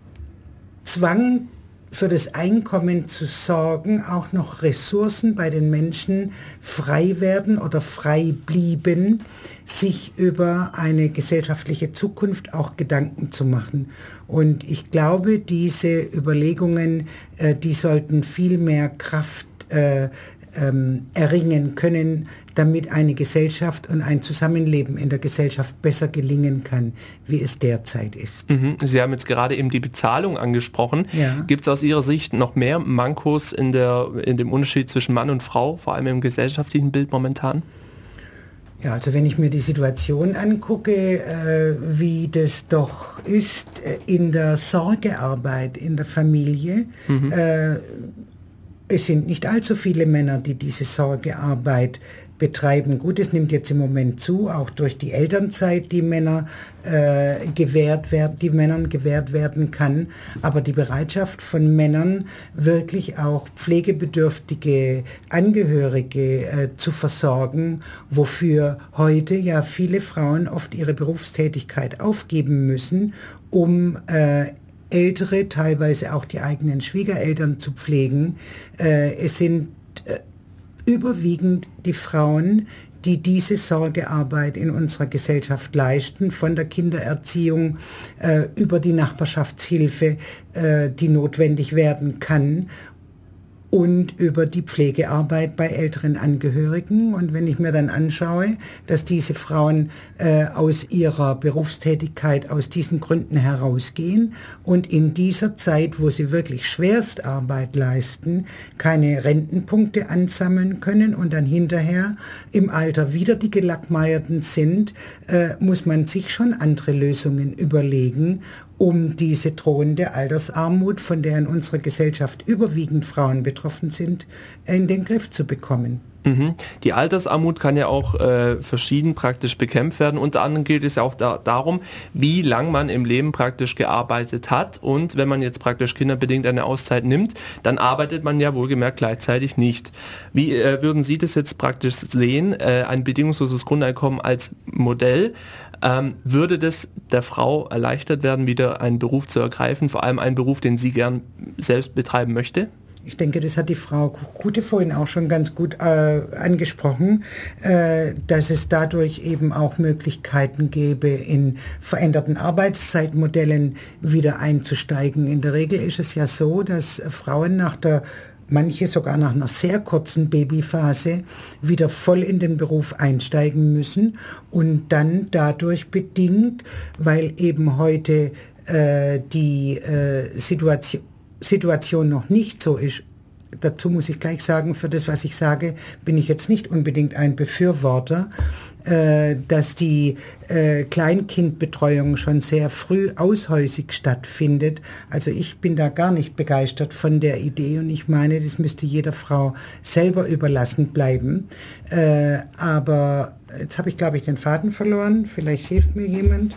Zwang für das Einkommen zu sorgen, auch noch Ressourcen bei den Menschen frei werden oder frei blieben, sich über eine gesellschaftliche Zukunft auch Gedanken zu machen. Und ich glaube, diese Überlegungen, äh, die sollten viel mehr Kraft äh, ähm, erringen können, damit eine Gesellschaft und ein Zusammenleben in der Gesellschaft besser gelingen kann, wie es derzeit ist. Mhm. Sie haben jetzt gerade eben die Bezahlung angesprochen. Ja. Gibt es aus Ihrer Sicht noch mehr Mankos in, der, in dem Unterschied zwischen Mann und Frau, vor allem im gesellschaftlichen Bild momentan? Ja, also wenn ich mir die Situation angucke, äh, wie das doch ist äh, in der Sorgearbeit in der Familie, mhm. äh, es sind nicht allzu viele Männer, die diese Sorgearbeit betreiben. Gut, es nimmt jetzt im Moment zu, auch durch die Elternzeit, die Männer äh, gewährt werden, die Männern gewährt werden kann. Aber die Bereitschaft von Männern, wirklich auch pflegebedürftige Angehörige äh, zu versorgen, wofür heute ja viele Frauen oft ihre Berufstätigkeit aufgeben müssen, um äh, Ältere, teilweise auch die eigenen Schwiegereltern zu pflegen. Äh, es sind äh, überwiegend die Frauen, die diese Sorgearbeit in unserer Gesellschaft leisten, von der Kindererziehung äh, über die Nachbarschaftshilfe, äh, die notwendig werden kann, und über die Pflegearbeit bei älteren Angehörigen. Und wenn ich mir dann anschaue, dass diese Frauen äh, aus ihrer Berufstätigkeit aus diesen Gründen herausgehen und in dieser Zeit, wo sie wirklich Schwerstarbeit leisten, keine Rentenpunkte ansammeln können und dann hinterher im Alter wieder die Gelackmeierten sind, äh, muss man sich schon andere Lösungen überlegen, um diese drohende Altersarmut, von der in unserer Gesellschaft überwiegend Frauen betroffen sind, in den Griff zu bekommen. Mhm. Die Altersarmut kann ja auch äh, verschieden praktisch bekämpft werden. Unter anderem geht es ja auch da, darum, wie lang man im Leben praktisch gearbeitet hat. Und wenn man jetzt praktisch kinderbedingt eine Auszeit nimmt, dann arbeitet man ja wohlgemerkt gleichzeitig nicht. Wie äh, würden Sie das jetzt praktisch sehen, äh, ein bedingungsloses Grundeinkommen als Modell? Ähm, würde das der Frau erleichtert werden, wieder einen Beruf zu ergreifen, vor allem einen Beruf, den sie gern selbst betreiben möchte? Ich denke, das hat die Frau Kute vorhin auch schon ganz gut äh, angesprochen, äh, dass es dadurch eben auch Möglichkeiten gäbe, in veränderten Arbeitszeitmodellen wieder einzusteigen. In der Regel ist es ja so, dass Frauen nach der manche sogar nach einer sehr kurzen Babyphase wieder voll in den Beruf einsteigen müssen und dann dadurch bedingt, weil eben heute äh, die äh, Situation, Situation noch nicht so ist. Dazu muss ich gleich sagen, für das, was ich sage, bin ich jetzt nicht unbedingt ein Befürworter, äh, dass die äh, Kleinkindbetreuung schon sehr früh aushäusig stattfindet. Also ich bin da gar nicht begeistert von der Idee und ich meine, das müsste jeder Frau selber überlassen bleiben. Äh, aber jetzt habe ich, glaube ich, den Faden verloren. Vielleicht hilft mir jemand.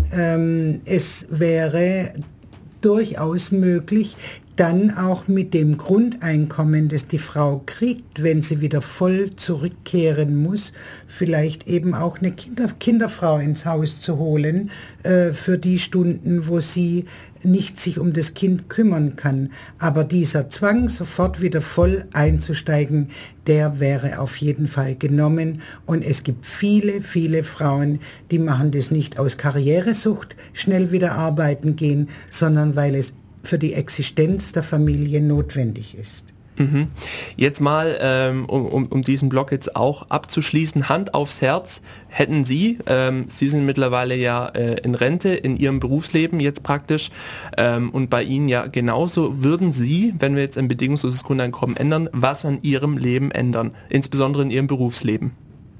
Ähm, es wäre durchaus möglich, dann auch mit dem Grundeinkommen, das die Frau kriegt, wenn sie wieder voll zurückkehren muss, vielleicht eben auch eine Kinder, Kinderfrau ins Haus zu holen, äh, für die Stunden, wo sie nicht sich um das Kind kümmern kann. Aber dieser Zwang, sofort wieder voll einzusteigen, der wäre auf jeden Fall genommen. Und es gibt viele, viele Frauen, die machen das nicht aus Karrieresucht, schnell wieder arbeiten gehen, sondern weil es für die Existenz der Familie notwendig ist. Mhm. Jetzt mal, ähm, um, um, um diesen Block jetzt auch abzuschließen, Hand aufs Herz, hätten Sie, ähm, Sie sind mittlerweile ja äh, in Rente, in Ihrem Berufsleben jetzt praktisch ähm, und bei Ihnen ja genauso, würden Sie, wenn wir jetzt ein bedingungsloses Grundeinkommen ändern, was an Ihrem Leben ändern, insbesondere in Ihrem Berufsleben?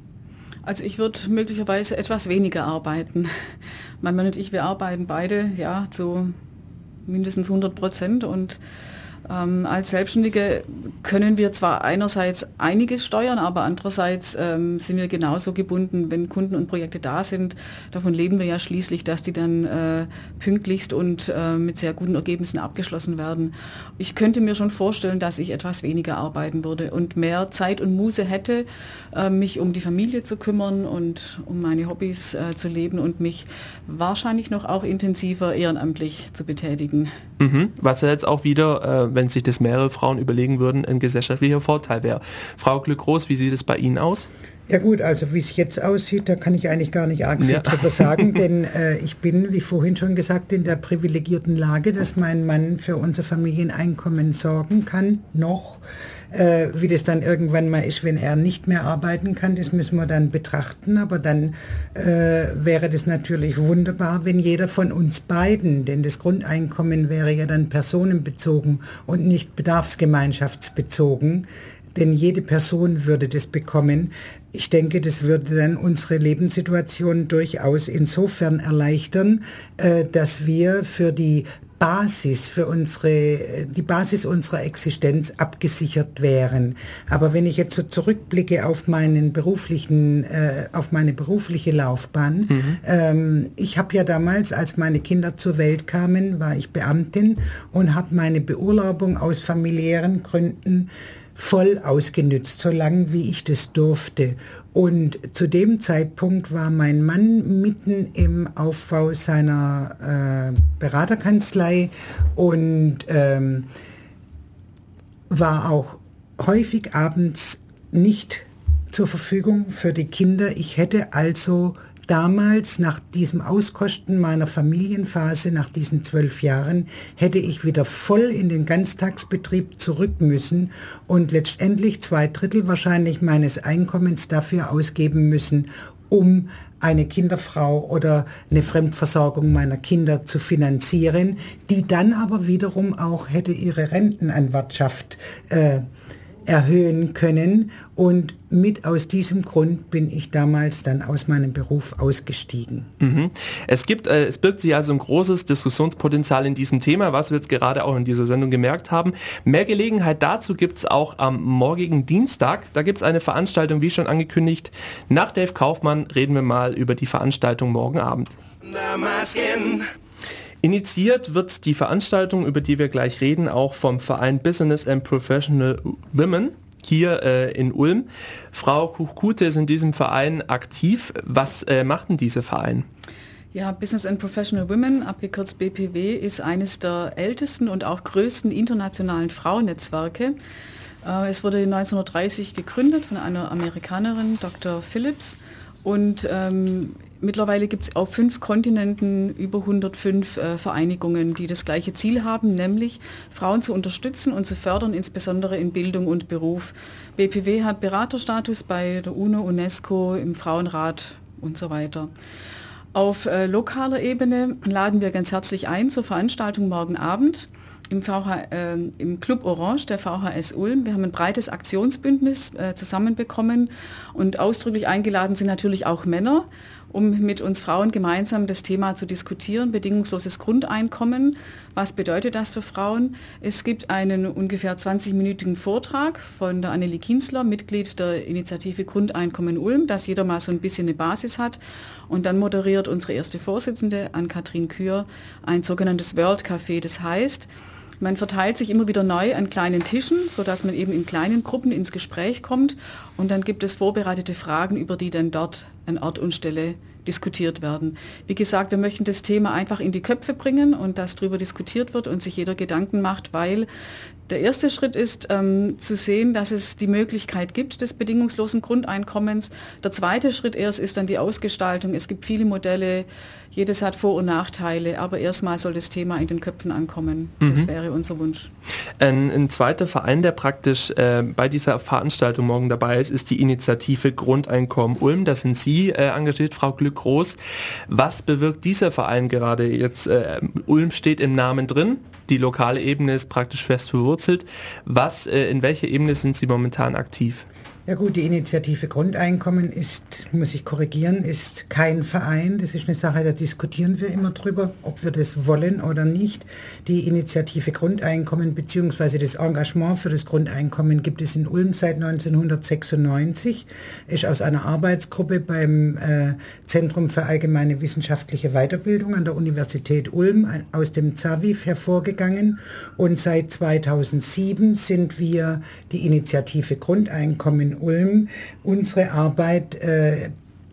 Also ich würde möglicherweise etwas weniger arbeiten. Mein Mann und ich, wir arbeiten beide ja zu mindestens hundert Prozent und ähm, als Selbstständige können wir zwar einerseits einiges steuern, aber andererseits ähm, sind wir genauso gebunden, wenn Kunden und Projekte da sind. Davon leben wir ja schließlich, dass die dann äh, pünktlichst und äh, mit sehr guten Ergebnissen abgeschlossen werden. Ich könnte mir schon vorstellen, dass ich etwas weniger arbeiten würde und mehr Zeit und Muße hätte, äh, mich um die Familie zu kümmern und um meine Hobbys äh, zu leben und mich wahrscheinlich noch auch intensiver ehrenamtlich zu betätigen. Mhm. Was ja jetzt auch wieder, äh, wenn sich das mehrere Frauen überlegen würden, ein gesellschaftlicher Vorteil wäre. Frau Glück-Groß, wie sieht es bei Ihnen aus? Ja gut, also wie es jetzt aussieht, da kann ich eigentlich gar nicht arg viel ja. drüber sagen, denn äh, ich bin, wie vorhin schon gesagt, in der privilegierten Lage, dass mein Mann für unser Familieneinkommen sorgen kann, noch. Äh, wie das dann irgendwann mal ist, wenn er nicht mehr arbeiten kann, das müssen wir dann betrachten, aber dann äh, wäre das natürlich wunderbar, wenn jeder von uns beiden, denn das Grundeinkommen wäre ja dann personenbezogen und nicht bedarfsgemeinschaftsbezogen, denn jede Person würde das bekommen. Ich denke, das würde dann unsere Lebenssituation durchaus insofern erleichtern, äh, dass wir für die Basis, für unsere, die Basis unserer Existenz abgesichert wären. Aber wenn ich jetzt so zurückblicke auf meinen beruflichen, äh, auf meine berufliche Laufbahn, mhm. ähm, ich habe ja damals, als meine Kinder zur Welt kamen, war ich Beamtin und habe meine Beurlaubung aus familiären Gründen voll ausgenützt, so lange wie ich das durfte. Und zu dem Zeitpunkt war mein Mann mitten im Aufbau seiner äh, Beraterkanzlei und ähm, war auch häufig abends nicht zur Verfügung für die Kinder. Ich hätte also damals, nach diesem Auskosten meiner Familienphase, nach diesen zwölf Jahren, hätte ich wieder voll in den Ganztagsbetrieb zurück müssen und letztendlich zwei Drittel wahrscheinlich meines Einkommens dafür ausgeben müssen, um eine Kinderfrau oder eine Fremdversorgung meiner Kinder zu finanzieren, die dann aber wiederum auch hätte ihre Rentenanwartschaft äh, erhöhen können. Und mit aus diesem Grund bin ich damals dann aus meinem Beruf ausgestiegen. Mhm. Es gibt, äh, es birgt sich also ein großes Diskussionspotenzial in diesem Thema, was wir jetzt gerade auch in dieser Sendung gemerkt haben. Mehr Gelegenheit dazu gibt es auch am morgigen Dienstag. Da gibt es eine Veranstaltung, wie schon angekündigt. Nach Dave Kaufmann reden wir mal über die Veranstaltung morgen Abend. Initiiert wird die Veranstaltung, über die wir gleich reden, auch vom Verein Business and Professional Women hier äh, in Ulm. Frau Kuch-Kute ist in diesem Verein aktiv. Was äh, macht denn dieser Verein? Ja, Business and Professional Women, abgekürzt B P W, ist eines der ältesten und auch größten internationalen Frauennetzwerke. Äh, es wurde neunzehnhundertdreißig gegründet von einer Amerikanerin, Doktor Phillips, und ähm, mittlerweile gibt es auf fünf Kontinenten über hundertfünf äh, Vereinigungen, die das gleiche Ziel haben, nämlich Frauen zu unterstützen und zu fördern, insbesondere in Bildung und Beruf. B P W hat Beraterstatus bei der UNO, UNESCO, im Frauenrat und so weiter. Auf äh, lokaler Ebene laden wir ganz herzlich ein zur Veranstaltung morgen Abend im, V H, äh, im Club Orange der V H S Ulm. Wir haben ein breites Aktionsbündnis äh, zusammenbekommen und ausdrücklich eingeladen sind natürlich auch Männer, um mit uns Frauen gemeinsam das Thema zu diskutieren, bedingungsloses Grundeinkommen. Was bedeutet das für Frauen? Es gibt einen ungefähr zwanzigminütigen Vortrag von der Annelie Kienzler, Mitglied der Initiative Grundeinkommen Ulm, dass jeder mal so ein bisschen eine Basis hat. Und dann moderiert unsere erste Vorsitzende, Ann-Kathrin Kür, ein sogenanntes World Café. Das heißt, man verteilt sich immer wieder neu an kleinen Tischen, sodass man eben in kleinen Gruppen ins Gespräch kommt. Und dann gibt es vorbereitete Fragen, über die dann dort an Ort und Stelle diskutiert werden. Wie gesagt, wir möchten das Thema einfach in die Köpfe bringen und dass darüber diskutiert wird und sich jeder Gedanken macht, weil der erste Schritt ist, ähm, zu sehen, dass es die Möglichkeit gibt des bedingungslosen Grundeinkommens. Der zweite Schritt erst ist dann die Ausgestaltung. Es gibt viele Modelle, jedes hat Vor- und Nachteile, aber erstmal soll das Thema in den Köpfen ankommen. Mhm. Das wäre unser Wunsch. Ein, ein zweiter Verein, der praktisch äh, bei dieser Veranstaltung morgen dabei ist, ist die Initiative Grundeinkommen Ulm. Da sind Sie äh, engagiert, Frau Glück-Groß. Was bewirkt dieser Verein gerade jetzt? Äh, Ulm steht im Namen drin. Die lokale Ebene ist praktisch fest verwurzelt. Was, äh, in welcher Ebene sind Sie momentan aktiv? Ja gut, die Initiative Grundeinkommen ist, muss ich korrigieren, ist kein Verein. Das ist eine Sache, da diskutieren wir immer drüber, ob wir das wollen oder nicht. Die Initiative Grundeinkommen bzw. das Engagement für das Grundeinkommen gibt es in Ulm seit neunzehnhundertsechsundneunzig. Ist aus einer Arbeitsgruppe beim äh, Zentrum für allgemeine wissenschaftliche Weiterbildung an der Universität Ulm aus dem ZAWIF hervorgegangen. Und seit zweitausendsieben sind wir die Initiative Grundeinkommen Ulm. Unsere Arbeit äh,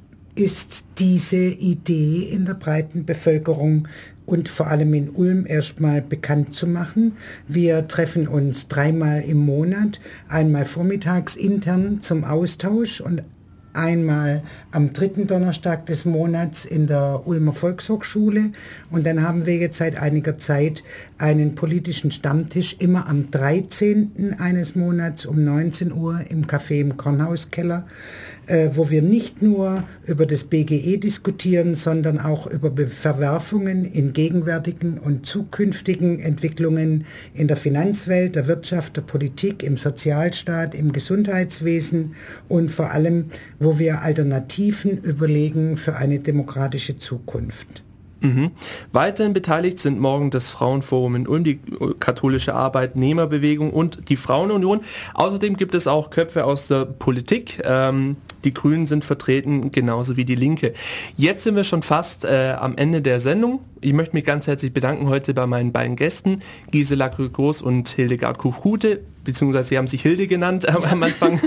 ist diese Idee in der breiten Bevölkerung und vor allem in Ulm erstmal bekannt zu machen. Wir treffen uns dreimal im Monat, einmal vormittags intern zum Austausch und einmal am dritten Donnerstag des Monats in der Ulmer Volkshochschule. Und dann haben wir jetzt seit einiger Zeit einen politischen Stammtisch immer am dreizehnten eines Monats um neunzehn Uhr im Café im Kornhauskeller, äh, wo wir nicht nur über das B G E diskutieren, sondern auch über Be- Verwerfungen in gegenwärtigen und zukünftigen Entwicklungen in der Finanzwelt, der Wirtschaft, der Politik, im Sozialstaat, im Gesundheitswesen und vor allem, wo wir Alternativen überlegen für eine demokratische Zukunft. Mhm. Weiterhin beteiligt sind morgen das Frauenforum in Ulm, die katholische Arbeitnehmerbewegung und die Frauenunion. Außerdem gibt es auch Köpfe aus der Politik. Ähm, die Grünen sind vertreten, genauso wie die Linke. Jetzt sind wir schon fast äh, am Ende der Sendung. Ich möchte mich ganz herzlich bedanken heute bei meinen beiden Gästen, Gisela Glück-Groß und Hildegard Kuch-Kute, beziehungsweise sie haben sich Hilde genannt äh, am Anfang.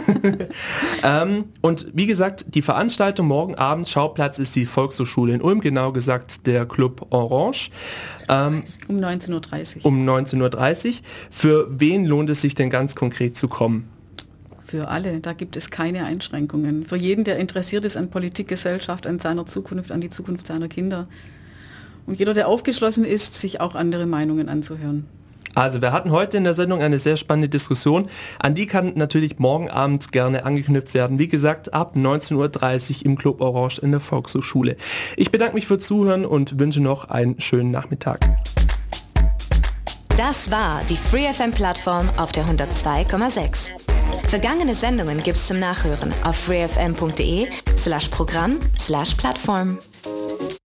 ähm, und wie gesagt, die Veranstaltung morgen Abend, Schauplatz ist die Volkshochschule in Ulm, genau gesagt der Club Orange. Ähm, um neunzehn Uhr dreißig. Um neunzehn Uhr dreißig. Für wen lohnt es sich denn ganz konkret zu kommen? für alle. Da gibt es keine Einschränkungen. Für jeden, der interessiert ist an Politik, Gesellschaft, an seiner Zukunft, an die Zukunft seiner Kinder. Und jeder, der aufgeschlossen ist, sich auch andere Meinungen anzuhören. Also wir hatten heute in der Sendung eine sehr spannende Diskussion. An die kann natürlich morgen Abend gerne angeknüpft werden. Wie gesagt, ab neunzehn Uhr dreißig im Club Orange in der Volkshochschule. Ich bedanke mich fürs Zuhören und wünsche noch einen schönen Nachmittag. Das war die Free F M-Plattform auf der hundertzwei Komma sechs. Vergangene Sendungen gibt's zum Nachhören auf freefm punkt de slash Programm slash Plattform.